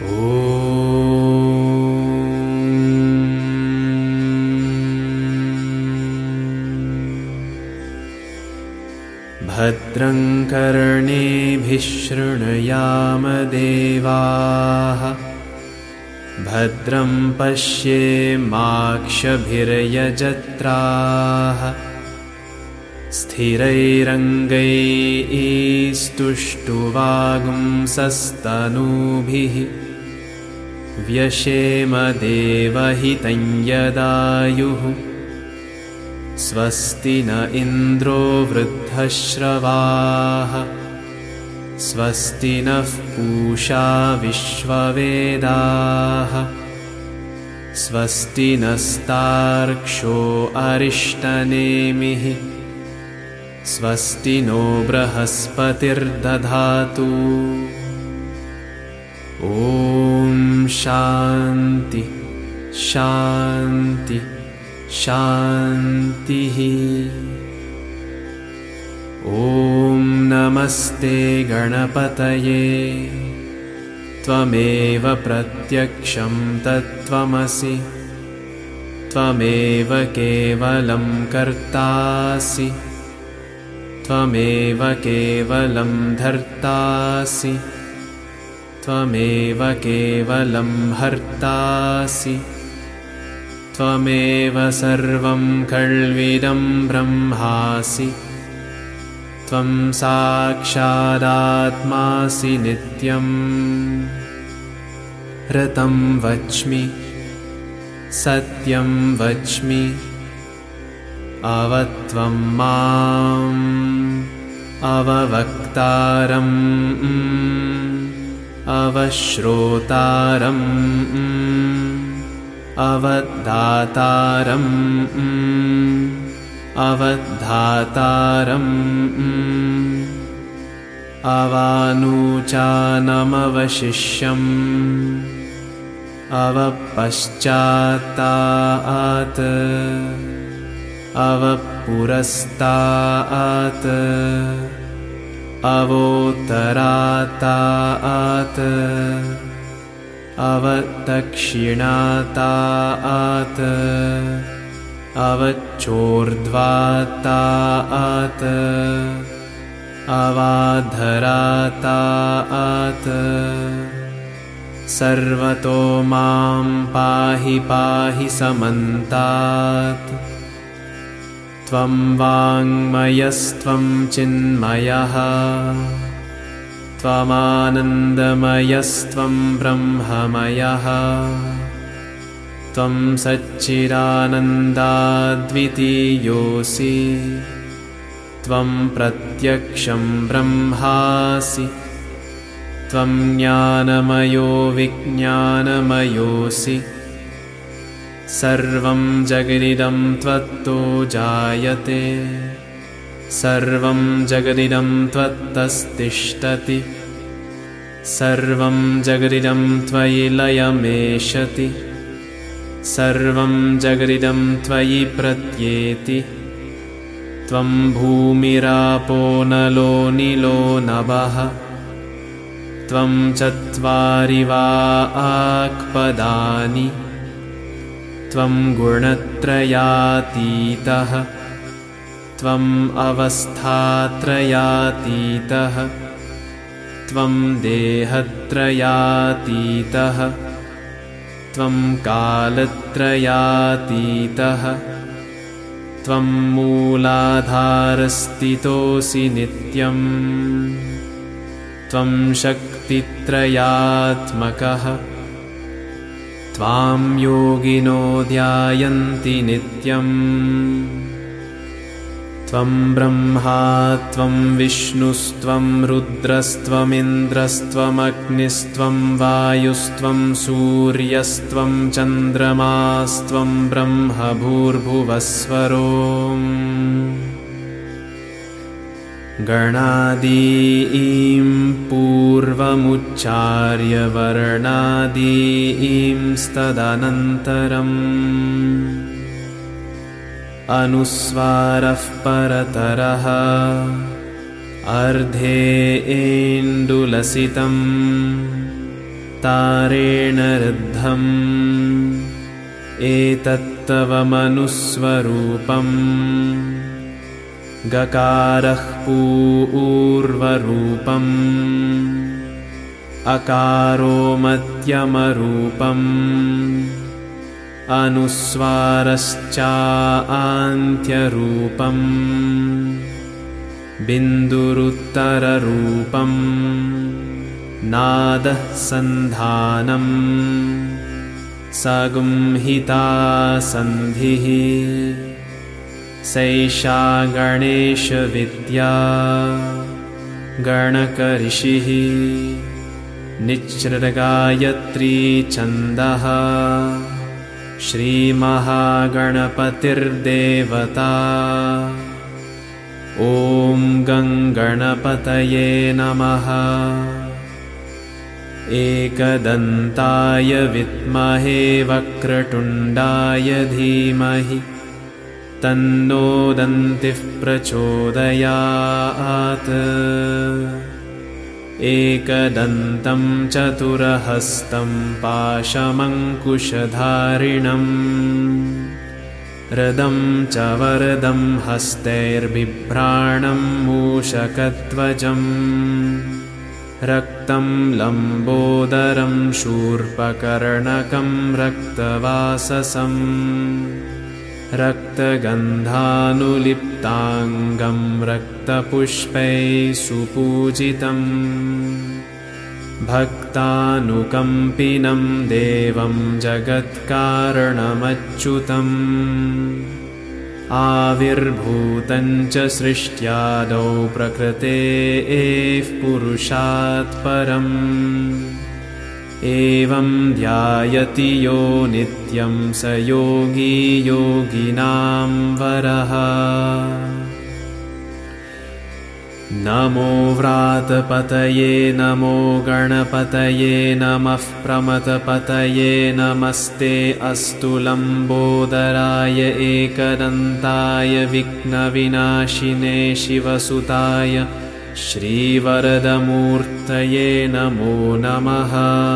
भद्रं कर्णेभिः शृणुयाम देवाः भद्रं पश्येमाक्षभिर्यजत्राः स्थिरैरङ्गैस्तुष्टुवागुंसस्तनूभिः व्यशेम देवहितं यदायुः स्वस्ति न इन्द्रो वृद्धश्रवाः स्वस्ति नः पूषा विश्ववेदाः स्वस्ति नस्तार्क्ष्यो अरिष्टनेमिः स्वस्ति नो बृहस्पतिर्दधातु। ॐ शान्ति शान्ति शान्तिः। ॐ नमस्ते गणपतये त्वमेव प्रत्यक्षं तत्त्वमसि त्वमेव केवलं कर्तासि त्वमेव केवलं धर्तासि त्वमेव केवलं हर्तासि त्वमेव सर्वं खल्विदं ब्रह्मासि त्वं साक्षादात्मासि नित्यम्। ऋतं वच्मि सत्यं वच्मि अवत्वं माम् अववक्तारम् अवश्रोतारम् अवधातारम् अवधातारम् अवानुचानमवशिष्यम् अवपश्चात्तात् अवपुरस्तात् अवोत्तरात् अवदक्षिणात् अवचोर्ध्वात् अवाधरात् सर्वतो मां पाहि पाहि समन्तात्। त्वं वाङ्मयस्त्वं चिन्मयः त्वमानन्दमयस्त्वं ब्रह्ममयः त्वं सच्चिदानन्दाद्वितीयोऽसि त्वं प्रत्यक्षं ब्रह्मासि त्वं ज्ञानमयो विज्ञानमयोऽसि सर्वं जगदिदं त्वत्तो जायते सर्वं जगदिदं त्वत्तस्तिष्ठति सर्वं जगदिदं त्वयि लयमेशति सर्वं जगदिदं त्वयि प्रत्येति त्वं भूमिरापो नलो निलो नभः त्वं चत्वारि वा आक्पदानि त्वं गुणत्रयातीतः त्वम् अवस्थात्रयातीतः त्वं देहत्रयातीतः त्वं कालत्रयातीतः त्वं मूलाधारस्थितोऽसि नित्यम् त्वं शक्तित्रयात्मकः त्वां योगिनो ध्यायन्ति नित्यम् त्वं ब्रह्मा त्वं विष्णुस्त्वं रुद्रस्त्वमिन्द्रस्त्वमग्निस्त्वं वायुस्त्वं सूर्यस्त्वं चन्द्रमास्त्वं ब्रह्म भूर्भुवस्वरोम् गणादीं पूर्वमुच्चार्य वर्णादींस्तदनन्तरम् अनुस्वारः परतरः अर्धे एण्डुलसितम् तारेण ऋद्धम् एतत्तव मनुस्वरूपम् गकारः पूर्वरूपम् अकारो मध्यमरूपम् अनुस्वारश्चान्त्यरूपम् बिन्दुरुत्तररूपम् नादः सन्धानम् सगुंहिता सन्धिः सैषा गणेशविद्या गणकऋषिः निच्चृगायत्री छन्दः श्रीमहागणपतिर्देवता ॐ गङ्गणपतये नमः। एकदन्ताय विद्महे वक्रतुण्डाय धीमहि तन्नो दन्तिः प्रचोदयात्। एकदन्तं चतुरहस्तं पाशमङ्कुशधारिणम् रदं च वरदं हस्तैर्बिभ्राणं मूषकध्वजम् रक्तं लम्बोदरं शूर्पकर्णकं रक्तवाससं रक्तगन्धानुलिप्ताङ्गं रक्तपुष्पैः सुपूजितम् भक्तानुकम्पिनं देवं जगत्कारणमच्युतम् आविर्भूतं च सृष्ट्यादौ प्रकृतेः पुरुषात् परम् एवं ध्यायति यो नित्यं स योगी योगिनां वरः। नमो व्रातपतये नमो गणपतये नमः प्रमथपतये नमस्ते अस्तु लम्बोदराय एकदन्ताय विघ्नविनाशिने शिवसुताय श्रीवरदमूर्तये नमो नमः।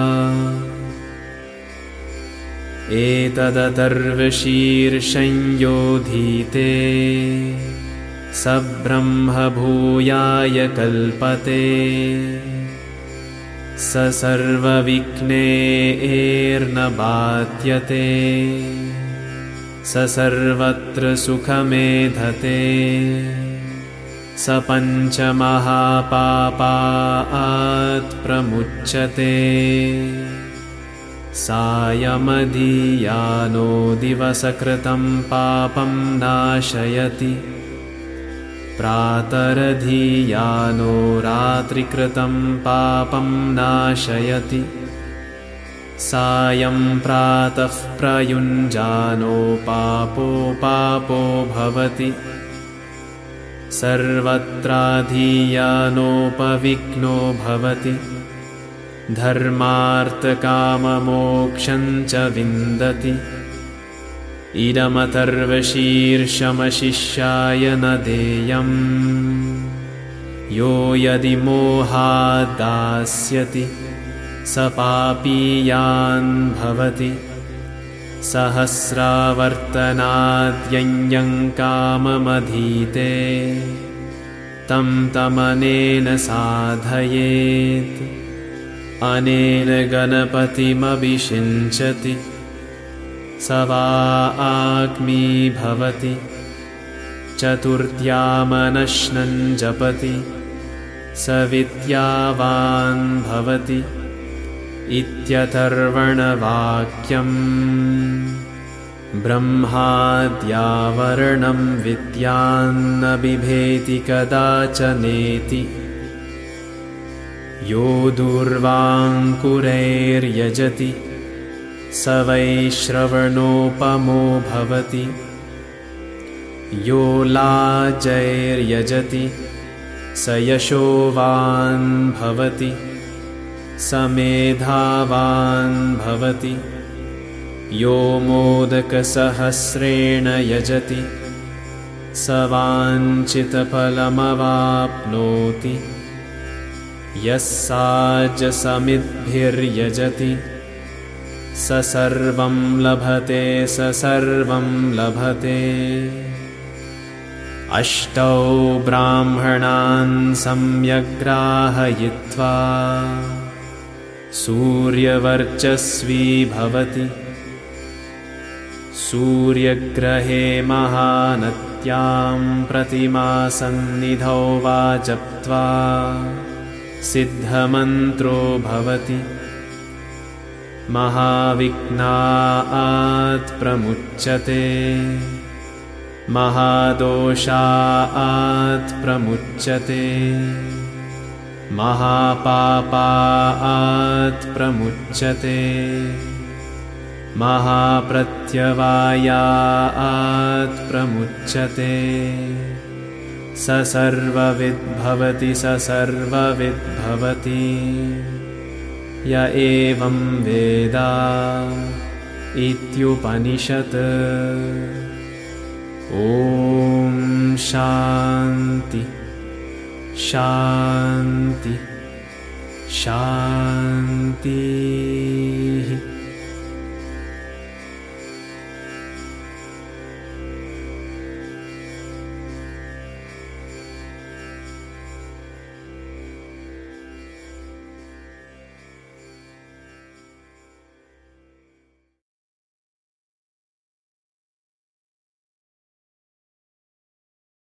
एतदथर्वशीर्षंयोधीते स ब्रह्मभूयाय कल्पते स सर्वविघ्नैर्न बाध्यते स सर्वत्र सुखमेधते स पञ्चमहापापात् प्रमुच्यते सायमधियानो दिवसकृतं पापं नाशयति प्रातरधियानो रात्रिकृतं पापं नाशयति सायं प्रातः प्रयुञ्जानो पापो भवति सर्वत्राधियानोपविघ्नो भवति धर्मार्थकाममोक्षं च विन्दति इदमथर्वशीर्षमशिष्याय न देयम् यो यदि मोहाद्दास्यति स पापीयान् भवति सहस्रावर्तनाद्यञ्जं काममधीते तं तमनेन साधयेत् अनेन गणपतिमभिषिञ्चति स वाग्मी भवति चतुर्थ्यामनश्नं जपति स विद्यावान् भवति इत्यथर्वणवाक्यम् ब्रह्माद्यावरणं विद्यान्न बिभेति कदाचनेति यो दूर्वाङ्कुरैर्यजति स वै श्रवणोपमो भवति यो लाजैर्यजति स यशोवान् भवति स मेधावान् भवति यो मोदकसहस्रेण यजति स वाञ्छितफलमवाप्नोति यस्साज्यसमिद्भिर्यजति स सर्वं लभते स सर्वं लभते। अष्टौ ब्राह्मणान् सम्यग्राहयित्वा सूर्यवर्चस्वी भवति। सूर्यग्रहे महानत्यां प्रतिमासन्निधौ वा जप्त्वा सिद्धमन्त्रो भवति। महाविघ्नात् प्रमुच्यते महादोषात् प्रमुच्यते महापापात् प्रमुच्यते महाप्रत्यवायात् प्रमुच्यते। स सर्वविद्भवति स सर्वविद्भवति। य एवं वेद इत्युपनिषत्। ॐ शान्ति शान्ति शान्ति।